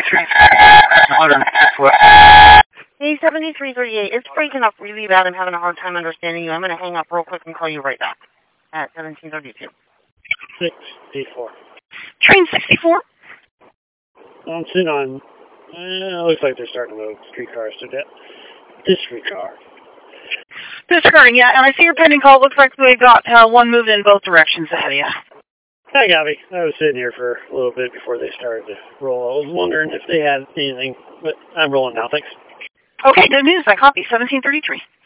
Hey, 7338, it's breaking up really bad. I'm having a hard time understanding you. I'm going to hang up real quick and call you right back at 1732. 64. Train 64? I'm sitting on, looks like they're starting to load streetcars to death. Disregard. Disregarding, yeah, and I see your pending call. Looks like we got one moving in both directions ahead of you. Hi, Gabby. I was sitting here for a little bit before they started to roll. I was wondering if they had anything, but I'm rolling now. Thanks. Okay, good news. I copy 1733.